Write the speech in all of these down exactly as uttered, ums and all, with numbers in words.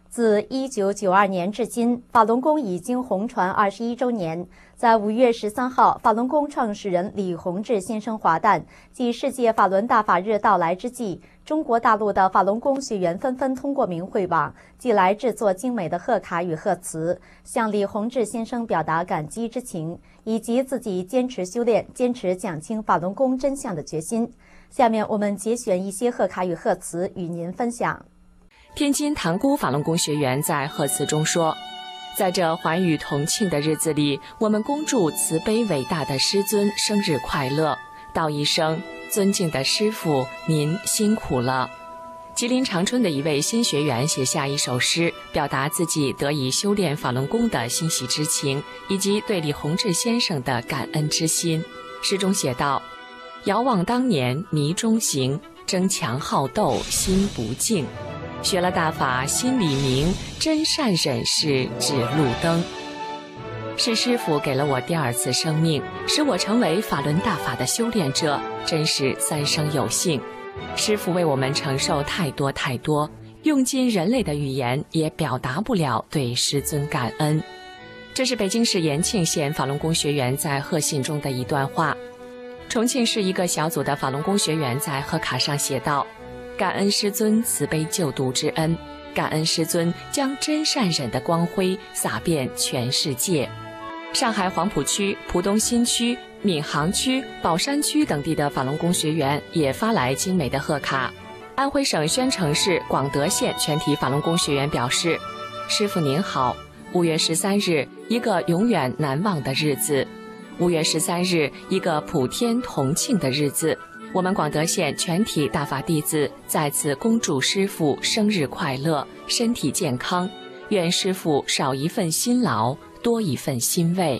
自一九九二年至今，法轮功已经红传二十一周年。在五月十三号，法轮功创始人李洪志先生华诞暨世界法轮大法日到来之际，中国大陆的法轮功学员纷纷通过明慧网寄来制作精美的贺卡与贺词，向李洪志先生表达感激之情，以及自己坚持修炼、坚持讲清法轮功真相的决心。下面我们节选一些贺卡与贺词与您分享。 天津塘沽法轮功学员在贺词中说，在这寰宇同庆的日子里，我们恭祝慈悲伟大的师尊生日快乐，道一声尊敬的师父，您辛苦了。吉林长春的一位新学员写下一首诗，表达自己得以修炼法轮功的欣喜之情，以及对李洪志先生的感恩之心。诗中写道：遥望当年迷中行，争强好斗心不静，学了大法心里明，真善忍是指路灯。是师父给了我第二次生命，使我成为法轮大法的修炼者，真是三生有幸。师父为我们承受太多太多，用尽人类的语言也表达不了对师尊感恩。这是北京市延庆县法轮功学员在贺信中的一段话。重庆市一个小组的法轮功学员在贺卡上写道：感恩师尊慈悲救度之恩，感恩师尊将真善忍的光辉洒遍全世界。上海黄浦区、浦东新区、闵行区、宝山区等地的法轮功学员也发来精美的贺卡。安徽省宣城市广德县全体法轮功学员表示：师父您好，五月十三日，一个永远难忘的日子。五月十三日，一个普天同庆的日子。我们广德县全体大法弟子在此恭祝师父生日快乐，身体健康，愿师父少一份辛劳，多一份欣慰。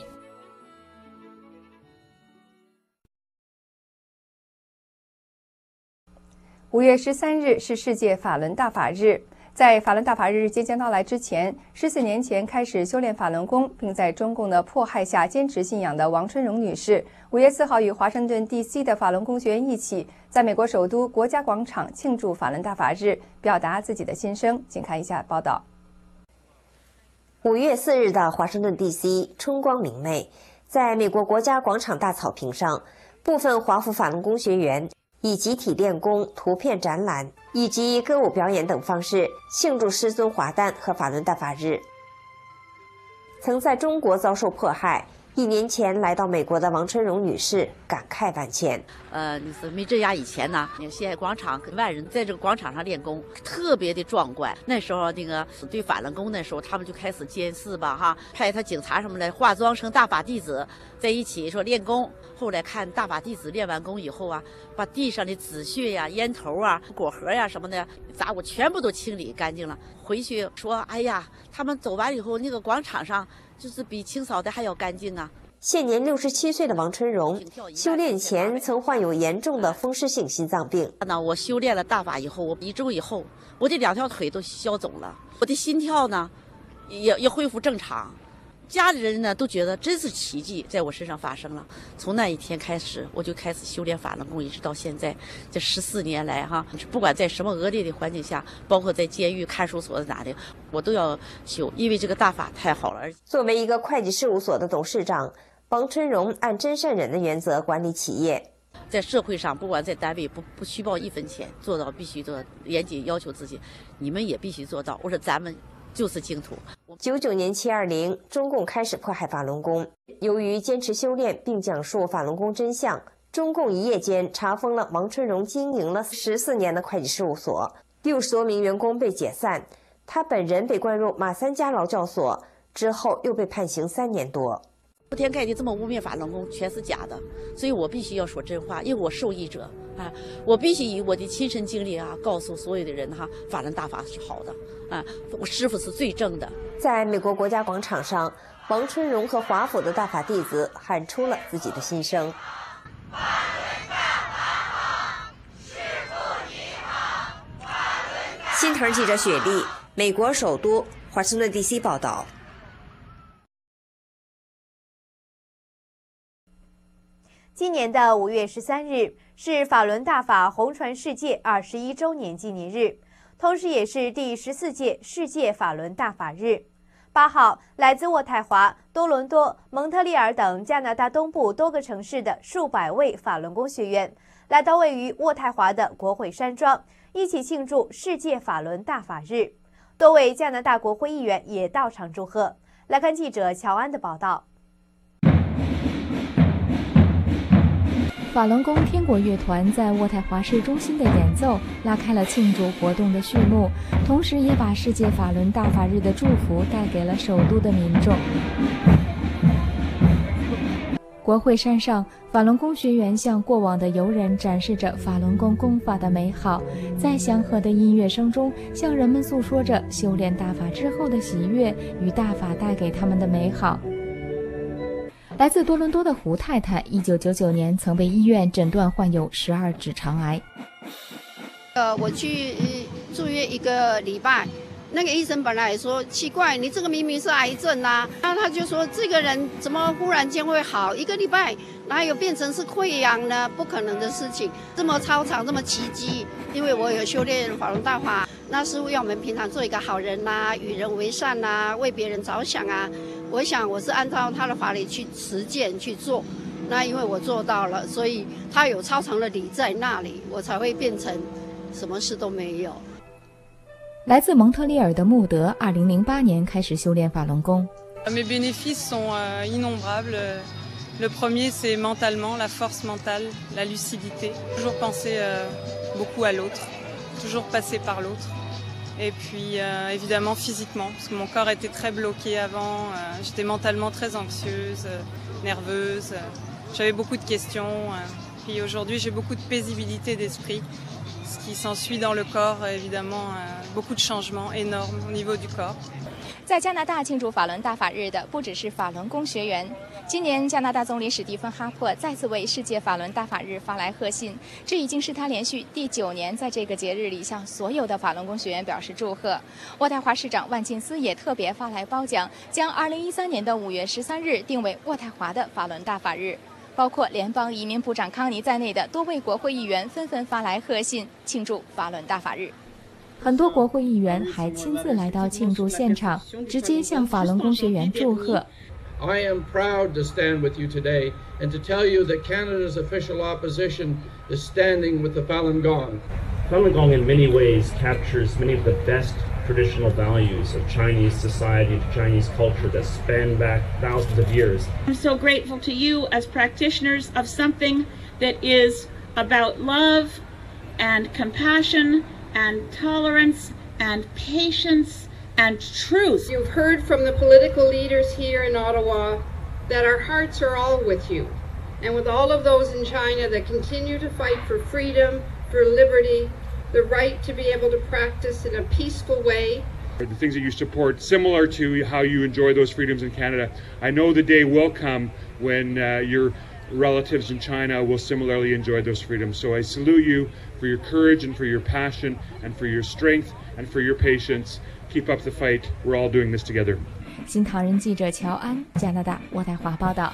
五月十三日是世界法轮大法日。在法轮大法日即将到来之前，十四年前开始修炼法轮功，并在中共的迫害下坚持信仰的王春荣女士，五月四号与华盛顿 D C 的法轮功学员一起，在美国首都国家广场庆祝法轮大法日，表达自己的心声。请看一下报道。 五月四日的华盛顿 D C 春光明媚，在美国国家广场大草坪上，部分华府法轮功学员以集体练功、图片展览以及歌舞表演等方式庆祝师尊华诞和法轮大法日。曾在中国遭受迫害，一年前来到美国的王春荣女士感慨万千。 呃，你是没这样以前呢，那个西海广场跟万人在这个广场上练功，特别的壮观。那时候那个对法轮功那时候，他们就开始监视吧，哈，派他警察什么的化妆成大法弟子，在一起说练功。后来看大法弟子练完功以后啊，把地上的纸屑呀、烟头啊、果核呀什么的杂物全部都清理干净了。回去说，哎呀，他们走完以后，那个广场上就是比清扫的还要干净啊。 现年六十七岁的王春荣，修炼前曾患有严重的风湿性心脏病。 那我修炼了大法以后，我一周以后，我的两条腿都消肿了，我的心跳呢，也也恢复正常。家里人呢都觉得真是奇迹在我身上发生了。从那一天开始，我就开始修炼法轮功，一直到现在这十四年来哈，不管在什么恶劣的环境下，包括在监狱、看守所哪里，我都要修，因为这个大法太好了。 作为一个会计事务所的董事长，王春荣按真善忍的原则管理企业。 在社会上，不管在单位不不虚报一分钱，做到必须做严谨要求自己，你们也必须做到。我说咱们就是净土。 九九年七二零，中共开始迫害法轮功。由于坚持修炼并讲述法轮功真相，中共一夜间查封了王春荣经营了十四年的会计事务所，六十多名员工被解散，他本人被关入马三家劳教所，之后又被判刑三年多。 铺天盖地这么污蔑法轮功全是假的，所以我必须要说真话，因为我受益者啊，我必须以我的亲身经历啊，告诉所有的人哈，法轮大法是好的啊，我师父是最正的。 在美国国家广场上，王春荣和华府的大法弟子喊出了自己的心声。法轮大法好，师父你好。新腾记者雪莉，美国首都华盛顿 D C 报道。 今年的五月十三日是法轮大法红传世界二十一周年纪念日。 同时也是第十四届世界法轮大法日。八号，来自渥太华、多伦多、蒙特利尔等加拿大东部多个城市的数百位法轮功学员，来到位于渥太华的国会山庄，一起庆祝世界法轮大法日。多位加拿大国会议员也到场祝贺。来看记者乔安的报道。 法轮功天国乐团在渥太华市中心的演奏，拉开了庆祝活动的序幕，同时也把世界法轮大法日的祝福带给了首都的民众。国会山上，法轮功学员向过往的游人展示着法轮功功法的美好，在祥和的音乐声中，向人们诉说着修炼大法之后的喜悦与大法带给他们的美好。来自多伦多的胡太太，一九九九年曾被医院诊断患有十二指肠癌。 呃，我去住院一个礼拜，那个医生本来也说奇怪，你这个明明是癌症啊，然后他就说这个人怎么忽然间会好？一个礼拜哪有变成是溃疡呢？不可能的事情，这么超常，这么奇迹。因为我有修炼法轮大法，那是要我们平常做一个好人呐、啊，与人为善呐、啊，为别人着想啊。我想我是按照他的法理去实践去做，那因为我做到了，所以他有超常的理在那里，我才会变成什么事都没有。 来自蒙特利尔的穆德，二零零八年开始修炼法轮功。 Mes bénéfices sont innombrables. Le premier, c'est mentalement, la force mentale, la lucidité. Toujours penser beaucoup à l'autre, toujours passer par l'autre. Et puis euh, évidemment physiquement, parce que mon corps était très bloqué avant, euh, j'étais mentalement très anxieuse, euh, nerveuse, euh, j'avais beaucoup de questions. Euh, puis aujourd'hui j'ai beaucoup de paisibilité d'esprit, ce qui s'ensuit dans le corps, évidemment euh, beaucoup de changements énormes au niveau du corps. 在加拿大庆祝法轮大法日的不只是法轮功学员，今年加拿大总理史蒂芬·哈珀再次为世界法轮大法日发来贺信，这已经是他连续第九年在这个节日里向所有的法轮功学员表示祝贺。渥太华市长万金斯也特别发来褒奖，将二零一三年的五月十三日定为渥太华的法轮大法日。包括联邦移民部长康尼在内的多位国会议员纷纷发来贺信，庆祝法轮大法日。 很多国会议员还亲自来到庆祝现场，直接向法轮功学员祝贺。 I am proud to stand with you today and to tell you that Canada's official opposition is standing with the Falun Gong. Falun Gong in many ways captures many of the best traditional values of Chinese society, Chinese culture that span back thousands of years. I'm so grateful to you as practitioners of something that is about love and compassion and tolerance and patience and truth. You've heard from the political leaders here in Ottawa that our hearts are all with you and with all of those in China that continue to fight for freedom, for liberty, the right to be able to practice in a peaceful way. The things that you support, similar to how you enjoy those freedoms in Canada. I know the day will come when uh, your relatives in China will similarly enjoy those freedoms. So I salute you for your courage and for your passion and for your strength and for your patience. Keep up the fight. We're all doing this together. 新唐人记者乔安，加拿大渥太华报道。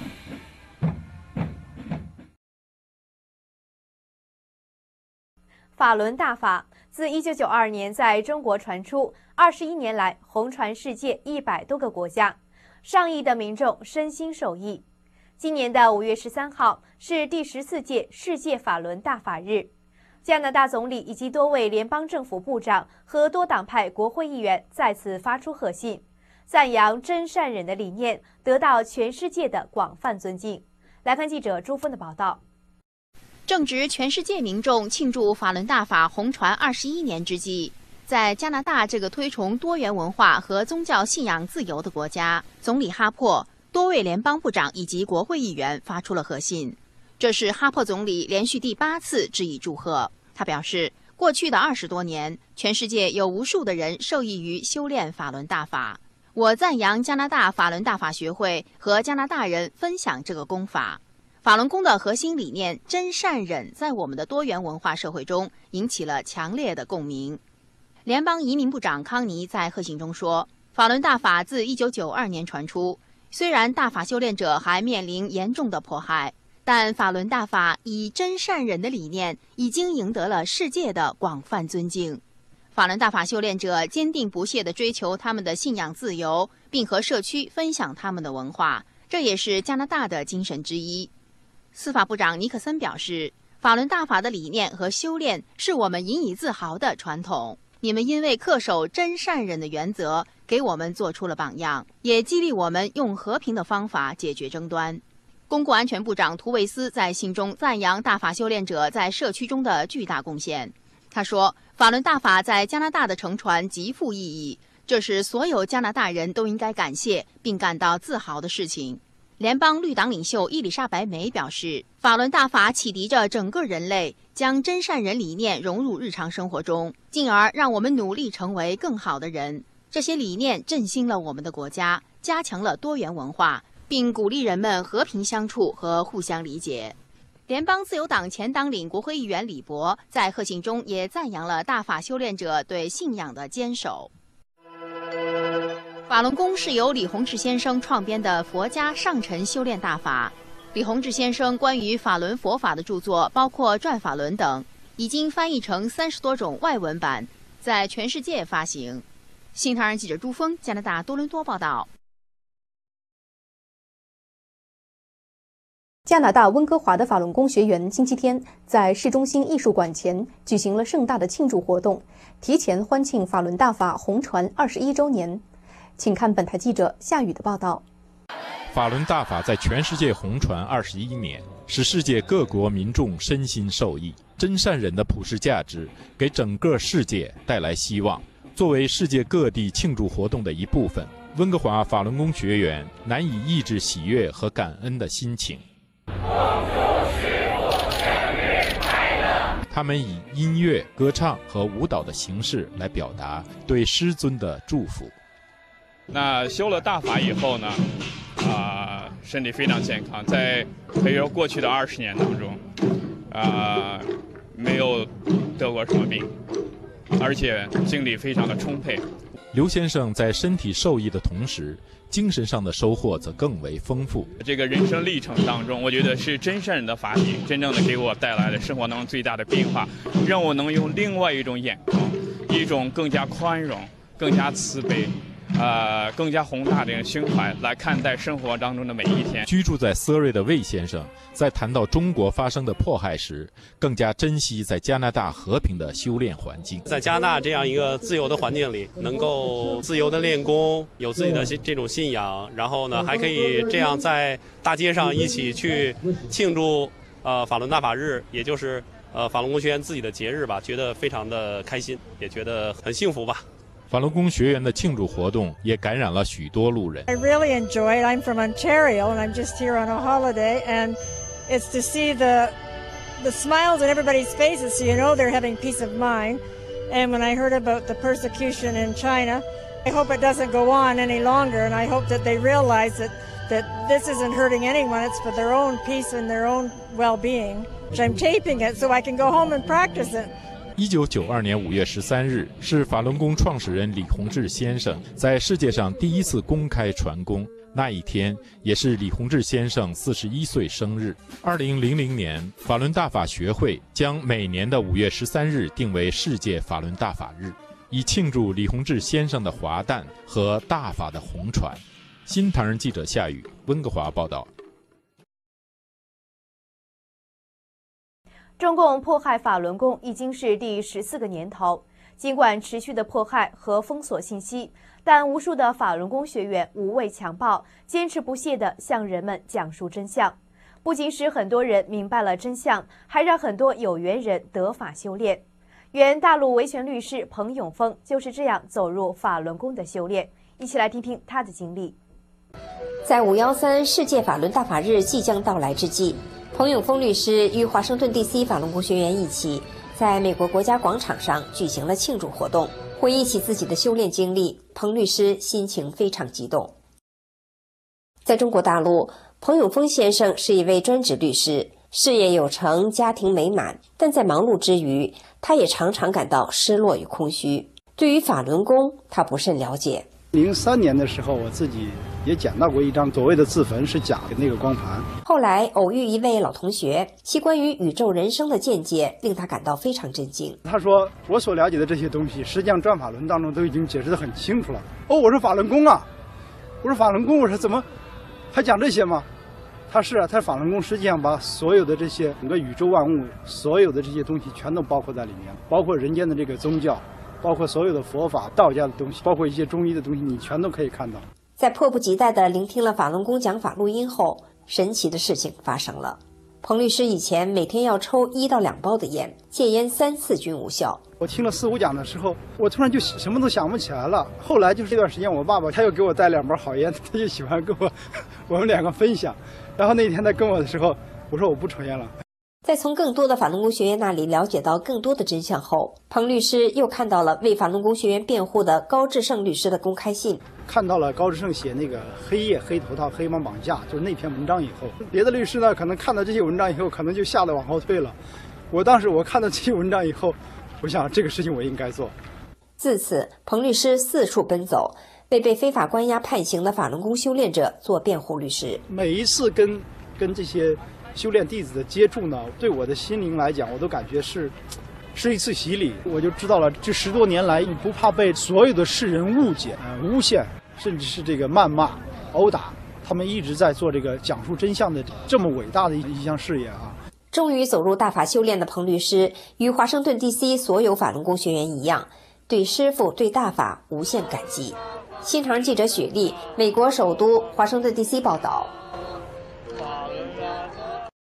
法轮大法自一九九二年在中国传出，二十一年来红传世界一百多个国家，上亿的民众身心受益。今年的五月十三号是第十四届世界法轮大法日，加拿大总理以及多位联邦政府部长和多党派国会议员再次发出贺信，赞扬真善忍的理念得到全世界的广泛尊敬。来看记者朱峰的报道。 正值全世界民众庆祝法轮大法红传二十一年之际，在加拿大这个推崇多元文化和宗教信仰自由的国家，总理哈珀、多位联邦部长以及国会议员发出了贺信。这是哈珀总理连续第八次致以祝贺。他表示，过去的二十多年，全世界有无数的人受益于修炼法轮大法。我赞扬加拿大法轮大法学会和加拿大人分享这个功法。法轮功的核心理念真善忍在我们的多元文化社会中引起了强烈的共鸣。联邦移民部长康尼在贺信中说，法轮大法自一九九二年传出，虽然大法修炼者还面临严重的迫害，但法轮大法以真善忍的理念已经赢得了世界的广泛尊敬。 法轮大法修炼者坚定不懈地追求他们的信仰自由，并和社区分享他们的文化，这也是加拿大的精神之一。司法部长尼克森表示，法轮大法的理念和修炼是我们引以自豪的传统。你们因为恪守真善忍的原则，给我们做出了榜样，也激励我们用和平的方法解决争端。公共安全部长图维斯在信中赞扬大法修炼者在社区中的巨大贡献。他说，法轮大法在加拿大的承传极富意义，这是所有加拿大人都应该感谢并感到自豪的事情。联邦绿党领袖伊丽莎白梅表示，法轮大法启迪着整个人类，将真善忍理念融入日常生活中，进而让我们努力成为更好的人。这些理念振兴了我们的国家，加强了多元文化，并鼓励人们和平相处和互相理解。联邦自由党前党领国会议员李博在贺信中也赞扬了大法修炼者对信仰的坚守。法轮功是由李洪志先生创编的佛家上乘修炼大法。李洪志先生关于法轮佛法的著作包括《转法轮》等，已经翻译成三十多种外文版，在全世界发行。新唐人记者朱峰，加拿大多伦多报道。 加拿大温哥华的法轮功学员星期天在市中心艺术馆前举行了盛大的庆祝活动，提前欢庆法轮大法红传二十一周年。请看本台记者夏雨的报道。 法轮大法在全世界红传二十一年，使世界各国民众身心受益。真善忍的普世价值给整个世界带来希望。作为世界各地庆祝活动的一部分，温哥华法轮功学员难以抑制喜悦和感恩的心情。他们以音乐、歌唱和舞蹈的形式来表达对师尊的祝福。 那修了大法以后呢，啊、呃，身体非常健康，在可以说过去的二十年当中，啊、呃，没有得过什么病，而且精力非常的充沛。 刘先生在身体受益的同时，精神上的收获则更为丰富。 这个人生历程当中，我觉得是真善忍的法体真正的给我带来了生活当中最大的变化，让我能用另外一种眼光，一种更加宽容、更加慈悲。呃，更加宏大的胸怀来看待生活当中的每一天。 居住在瑟瑞的魏先生，在谈到中国发生的迫害时，更加珍惜在加拿大和平的修炼环境。 在加拿大这样一个自由的环境里，能够自由的练功，有自己的这种信仰，然后呢，还可以这样在大街上一起去庆祝呃法轮大法日，也就是呃法轮功学员自己的节日吧，觉得非常的开心，也觉得很幸福吧。 法轮功学员的庆祝活动也感染了许多路人。 I really enjoy it. I'm from Ontario and I'm just here on a holiday, and it's to see the the smiles on everybody's faces, so you know they're having peace of mind. And when I heard about the persecution in China, I hope it doesn't go on any longer, and I hope that they realize that that this isn't hurting anyone, it's for their own peace and their own well-being. I'm taping it so I can go home and practice it. 一九九二年五月十三日是法轮功创始人李洪志先生在世界上第一次公开传功，那一天也是李洪志先生四十一岁生日。二零零零年，法轮大法学会将每年的五月十三日定为世界法轮大法日，以庆祝李洪志先生的华诞和大法的红传。新唐人记者夏雨，温哥华报道。 中共迫害法轮功已经是第十四个年头，尽管持续的迫害和封锁信息，但无数的法轮功学员无畏强暴，坚持不懈地向人们讲述真相。不仅使很多人明白了真相，还让很多有缘人得法修炼。原大陆维权律师彭永峰就是这样走入法轮功的修炼。一起来听听他的经历。 在五一三世界法轮大法日即将到来之际，彭永峰律师与华盛顿 D C 法轮功学员一起，在美国国家广场上举行了庆祝活动。回忆起自己的修炼经历，彭律师心情非常激动。在中国大陆，彭永峰先生是一位专职律师，事业有成，家庭美满，但在忙碌之余，他也常常感到失落与空虚。对于法轮功，他不甚了解。 零三年的时候，我自己也捡到过一张所谓的自焚是假的那个光盘。 后来偶遇一位老同学，其关于宇宙人生的见解令他感到非常震惊。 他说：“我所了解的这些东西，实际上转法轮当中都已经解释得很清楚了。”哦，我说法轮功啊，我说法轮功，我说怎么还讲这些吗？他是啊，他法轮功实际上把所有的这些整个宇宙万物，所有的这些东西全都包括在里面，包括人间的这个宗教，包括所有的佛法、道家的东西，包括一些中医的东西，你全都可以看到。 在迫不及待地聆听了法轮功讲法录音后，神奇的事情发生了。彭律师以前每天要抽一到两包的烟，戒烟三次均无效。 我听了四五讲的时候，我突然就什么都想不起来了。后来就是这段时间，我爸爸他又给我带两包好烟，他就喜欢跟我我们两个分享。然后那天他跟我的时候，我说我不抽烟了。 在从更多的法轮功学员那里了解到更多的真相后，彭律师又看到了为法轮功学员辩护的高志胜律师的公开信， 看到了高志胜写那个黑夜黑头套黑帮绑架就是那篇文章以后，别的律师呢可能看到这些文章以后，可能就吓得往后退了。我当时我看到这些文章以后，我想这个事情我应该做。 自此，彭律师四处奔走，为被非法关押判刑的法轮功修炼者做辩护律师。 每一次跟跟这些修炼弟子的接触呢，对我的心灵来讲，我都感觉是是一次洗礼。我就知道了，这十多年来，你不怕被所有的世人误解、呃、诬陷，甚至是这个谩骂、殴打，他们一直在做这个讲述真相的这么伟大的一项事业啊！ 终于走入大法修炼的彭律师，与华盛顿 D C 所有法轮功学员一样，对师父、对大法无限感激。新唐记者雪莉，美国首都华盛顿 D C 报道。